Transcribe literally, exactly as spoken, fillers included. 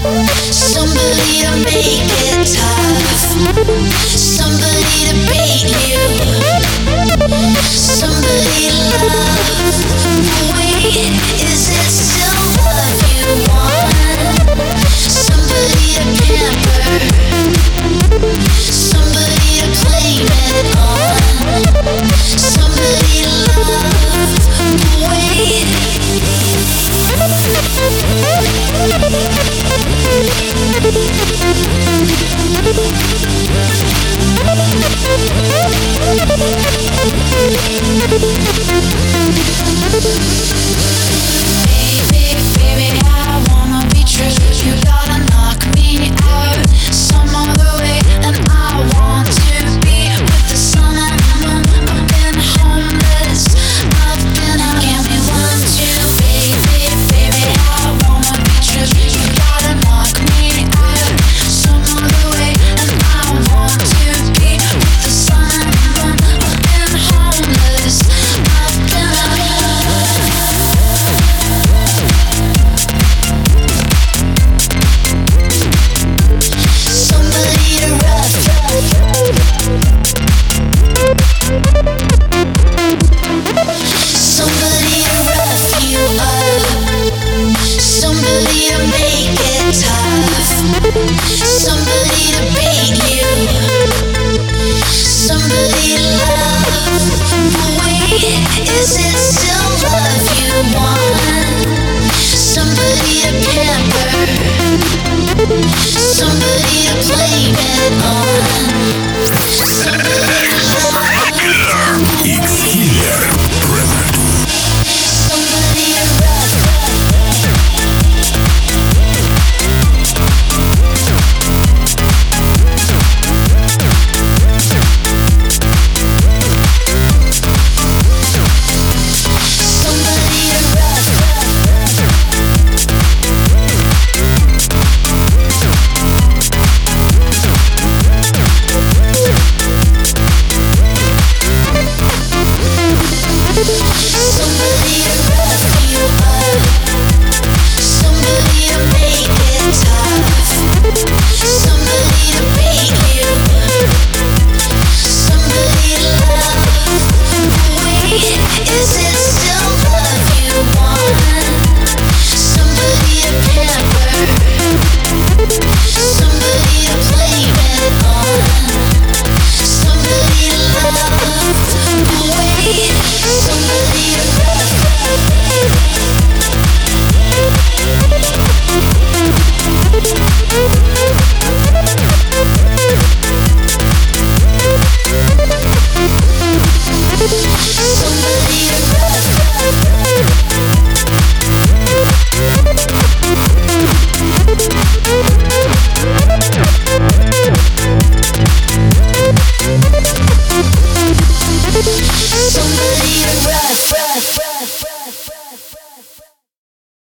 Somebody to make it tough. Somebody to beat you. Somebody to love. Wait, is it still love you want? Somebody to pamper. Somebody to blame it on. Somebody to love. Wait. Baby, baby, I wanna be true. You gotta knock me out some other way, and I want to be with the sun and the moon. I've been homeless, I've been out. Give me one, two, baby, baby, I wanna be true. You gotta knock me out some other way, and I want to be with the sun and the moon. I've been homeless, I've been out. Somebody to rough. Somebody to rough you up. Somebody to make it tough. Somebody to beat you. Somebody to love. Wait, is it still love you want? Somebody to pamper. Somebody to blame it on. X-Killer present. Somebody to rough. Somebody to rough. Somebody to rough you up. Somebody to make it tough. Somebody